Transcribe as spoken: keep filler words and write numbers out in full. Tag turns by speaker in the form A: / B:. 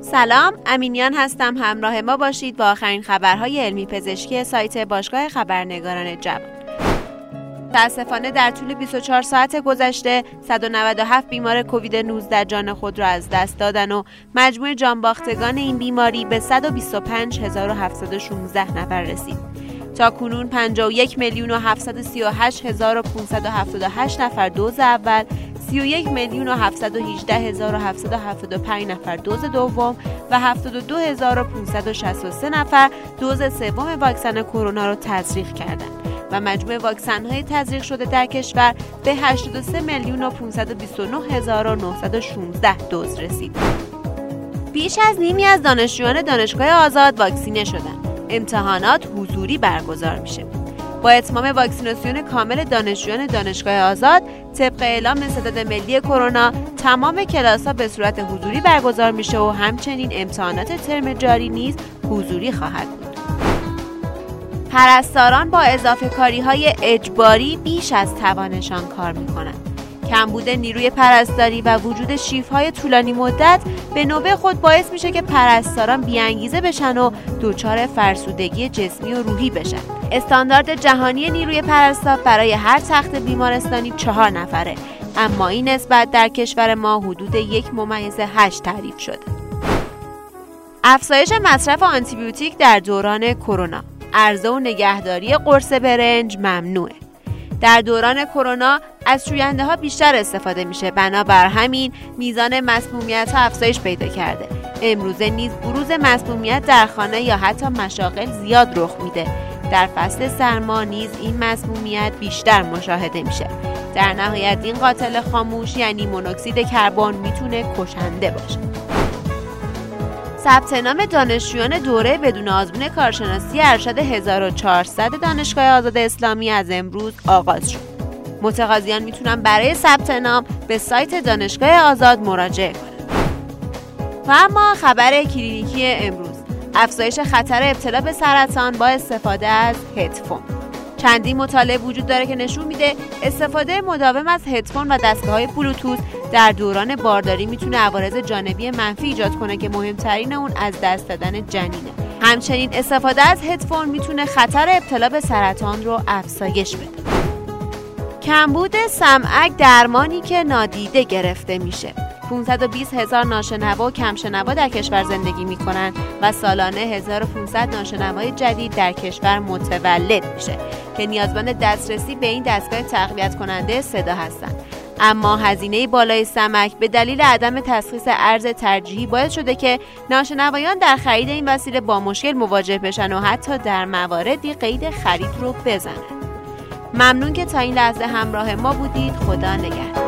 A: سلام، امینیان هستم. همراه ما باشید با آخرین خبرهای علمی پزشکی سایت باشگاه خبرنگاران جوان. متاسفانه در طول بیست و چهار ساعت گذشته صد و نود و هفت بیمار کووید نوزده جان خود را از دست دادن و مجموع جانباختگان این بیماری به صد و بیست و پنج هزار و هفتصد و شانزده نفر رسید. تا کنون پنجاه و یک میلیون و هفتصد و سی و هشت هزار و پانصد و هفتاد و هشت نفر دوز اول، سی و یک میلیون و هفتصد و هجده هزار و هفتصد و هفتاد و پنج نفر دوز دوم و هفتاد و دو هزار و پانصد و شصت و سه نفر دوز سوم واکسن کرونا را تزریق کردند و مجموع واکسن‌های تزریق شده در کشور به هشتاد و سه میلیون و پانصد و بیست و نه هزار و نهصد و شانزده دوز رسید. بیش از نیمی از دانشجویان دانشگاه آزاد واکسینه شدند. امتحانات حضوری برگزار میشه. با اتمام واکسیناسیون کامل دانشجویان دانشگاه آزاد، طبق اعلام ستاد ملی کرونا، تمام کلاس‌ها به صورت حضوری برگزار میشه و همچنین امتحانات ترم جاری نیز حضوری خواهد بود. پرستاران با اضافه کاری‌های اجباری بیش از توانشان کار می‌کنند. کمبود نیروی پرستاری و وجود شیفت‌های طولانی مدت به نوبه خود باعث میشه که پرستاران بی‌انگیزه بشن و دچار فرسودگی جسمی و روحی بشن. استاندارد جهانی نیروی پرستار برای هر تخت بیمارستانی چهار نفره، اما این نسبت در کشور ما حدود یک ممیز هشت تعریف شده. افزایش مصرف آنتیبیوتیک در دوران کرونا. عرضه و نگهداری قرص برنج ممنوعه. در دوران کرونا از شوینده ها بیشتر استفاده میشه، بنابر همین میزان مسمومیت ها افزایش پیدا کرده. امروزه نیز بروز مسمومیت در خانه یا حتی مشاغل زیاد رخ میده. در فصل سرما نیز این مسمومیت بیشتر مشاهده میشه. در نهایت این قاتل خاموش یعنی مونوکسید کربن میتونه کشنده باشه. ثبت نام دانشجویان دوره بدون آزمون کارشناسی ارشد هزار و چهارصد دانشگاه آزاد اسلامی از امروز آغاز شد. متقاضیان میتونن برای ثبت نام به سایت دانشگاه آزاد مراجعه کنند. و اما خبر کلینیکی امروز: افزایش خطر ابتلا به سرطان با استفاده از هدفون. چندین مطالعه وجود داره که نشون میده استفاده مداوم از هدفون و دستگاه‌های بلوتوث در دوران بارداری میتونه عوارض جانبی منفی ایجاد کنه که مهمترین اون از دست دادن جنینه. همچنین استفاده از هدفون میتونه خطر ابتلا به سرطان رو افزایش بده. کمبود سمعک درمانی که نادیده گرفته میشه. پانصد و بیست هزار ناشنوا و کمشنوا در کشور زندگی میکنن و سالانه هزار و پانصد ناشنوای جدید در کشور متولد میشه که نیازمند دسترسی به این دستگاه تقویت کننده صدا هستند. اما هزینه بالای سمک به دلیل عدم تشخیص ارز ترجیحی باعث شده که ناشنوایان در خرید این وسیله با مشکل مواجه بشن و حتی در مواردی قید خرید رو بزنن. ممنون که تا این لحظه همراه ما بودید. خدا نگهدار.